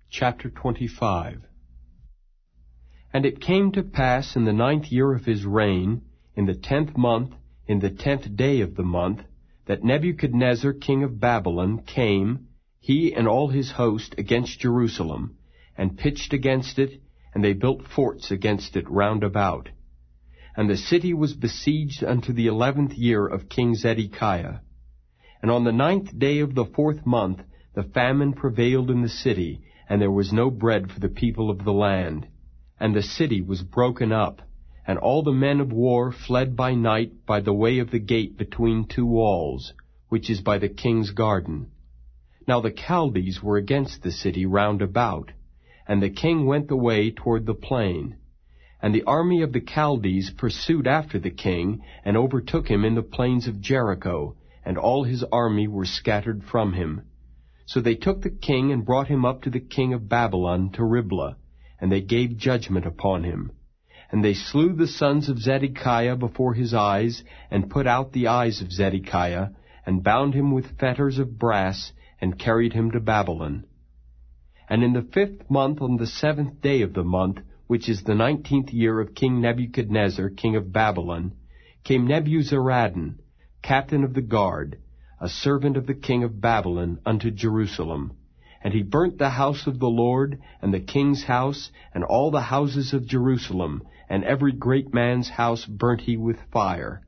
Chapter 25. And it came to pass in the 9th year of his reign, in the 10th month, in the 10th day of the month, that Nebuchadnezzar king of Babylon came, he and all his host, against Jerusalem, and pitched against it, and they built forts against it round about. And the city was besieged unto the 11th year of King Zedekiah. And on the 9th day of the 4th month the famine prevailed in the city, and there was no bread for the people of the land. And the city was broken up, and all the men of war fled by night by the way of the gate between two walls, which is by the king's garden. Now the Chaldees were against the city round about, and the king went away toward the plain. And the army of the Chaldees pursued after the king, and overtook him in the plains of Jericho, and all his army were scattered from him. So they took the king and brought him up to the king of Babylon to Riblah, and they gave judgment upon him. And they slew the sons of Zedekiah before his eyes, and put out the eyes of Zedekiah, and bound him with fetters of brass, and carried him to Babylon. And in the 5th month, on the 7th day of the month, which is the 19th year of King Nebuchadnezzar, king of Babylon, came Nebuzaradan, captain of the guard, a servant of the king of Babylon, unto Jerusalem. And he burnt the house of the Lord, and the king's house, and all the houses of Jerusalem, and every great man's house burnt he with fire.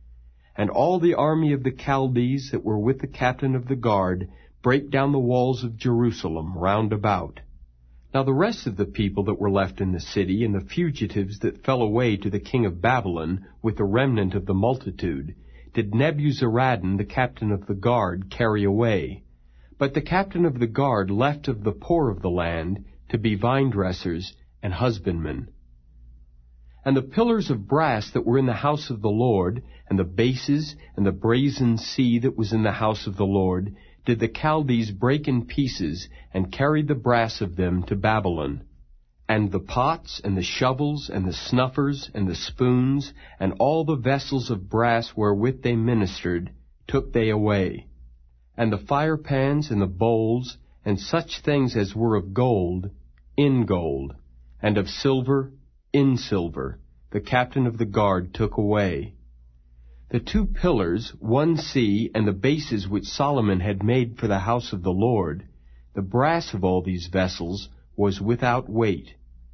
And all the army of the Chaldees that were with the captain of the guard brake down the walls of Jerusalem round about. Now the rest of the people that were left in the city, and the fugitives that fell away to the king of Babylon, with the remnant of the multitude, did Nebuzaradan, the captain of the guard, carry away. But the captain of the guard left of the poor of the land to be vine-dressers and husbandmen. And the pillars of brass that were in the house of the Lord, and the bases, and the brazen sea that was in the house of the Lord, did the Chaldees break in pieces, and carried the brass of them to Babylon. And the pots, and the shovels, and the snuffers, and the spoons, and all the vessels of brass wherewith they ministered, took they away. And the firepans, and the bowls, and such things as were of gold, in gold, and of silver, in silver, the captain of the guard took away. The 2 pillars, one sea, and the bases which Solomon had made for the house of the Lord, the brass of all these vessels was without weight.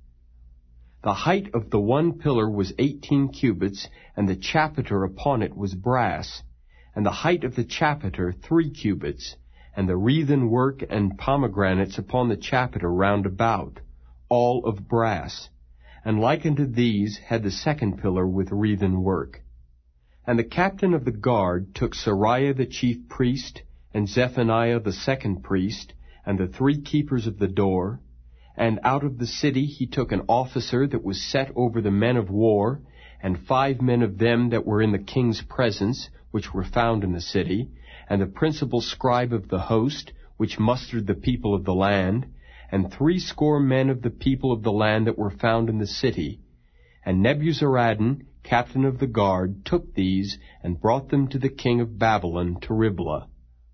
The height of the one pillar was 18 cubits, and the chapiter upon it was brass, and the height of the chapiter 3 cubits, and the wreathen work and pomegranates upon the chapiter round about, all of brass. And like unto these had the 2nd pillar with wreathen work. And the captain of the guard took Sariah the chief priest, and Zephaniah the 2nd priest, and the 3 keepers of the door, and out of the city he took an officer that was set over the men of war, and 5 men of them that were in the king's presence, which were found in the city, and the principal scribe of the host, which mustered the people of the land, and 60 men of the people of the land that were found in the city. And Nebuzaradan, captain of the guard, took these, and brought them to the king of Babylon to Riblah.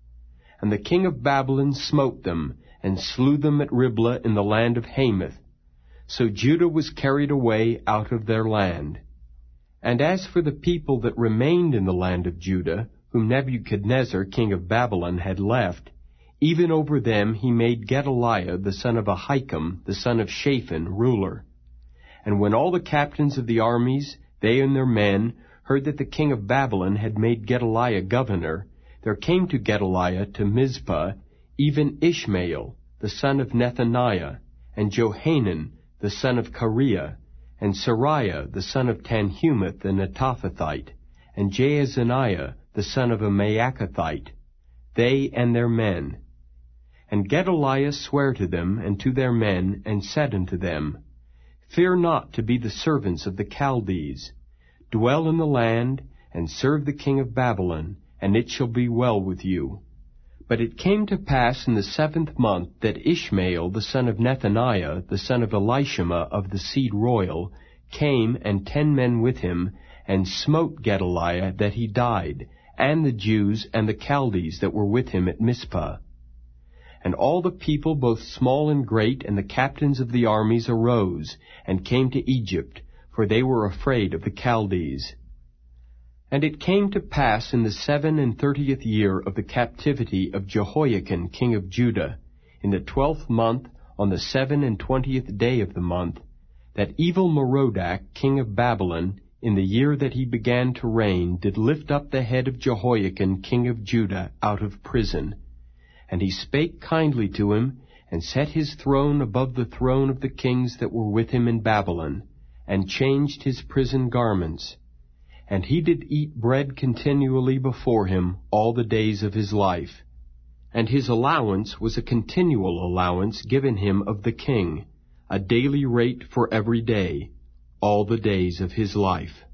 And the king of Babylon smote them, and slew them at Riblah in the land of Hamath. So Judah was carried away out of their land. And as for the people that remained in the land of Judah, whom Nebuchadnezzar king of Babylon had left, even over them he made Gedaliah the son of Ahikam, the son of Shaphan, ruler. And when all the captains of the armies, they and their men, heard that the king of Babylon had made Gedaliah governor, there came to Gedaliah to Mizpah even Ishmael, the son of Nethaniah, and Johanan, the son of Kareah, and Sariah, the son of Tanhumeth the Netophathite, and Jaazaniah, the son of a Maacathite, they and their men. And Gedaliah sware to them and to their men, and said unto them, Fear not to be the servants of the Chaldees. Dwell in the land, and serve the king of Babylon, and it shall be well with you. But it came to pass in the 7th month that Ishmael the son of Nethaniah, the son of Elishama of the seed royal, came, and 10 men with him, and smote Gedaliah that he died, and the Jews and the Chaldees that were with him at Mizpah. And all the people, both small and great, and the captains of the armies arose, and came to Egypt, for they were afraid of the Chaldees. And it came to pass in the 37th year of the captivity of Jehoiakim king of Judah, in the 12th month, on the 27th day of the month, that Evil-Merodach king of Babylon, in the year that he began to reign, did lift up the head of Jehoiakim king of Judah out of prison. And he spake kindly to him, and set his throne above the throne of the kings that were with him in Babylon, and changed his prison garments. And he did eat bread continually before him all the days of his life. And his allowance was a continual allowance given him of the king, a daily rate for every day, all the days of his life.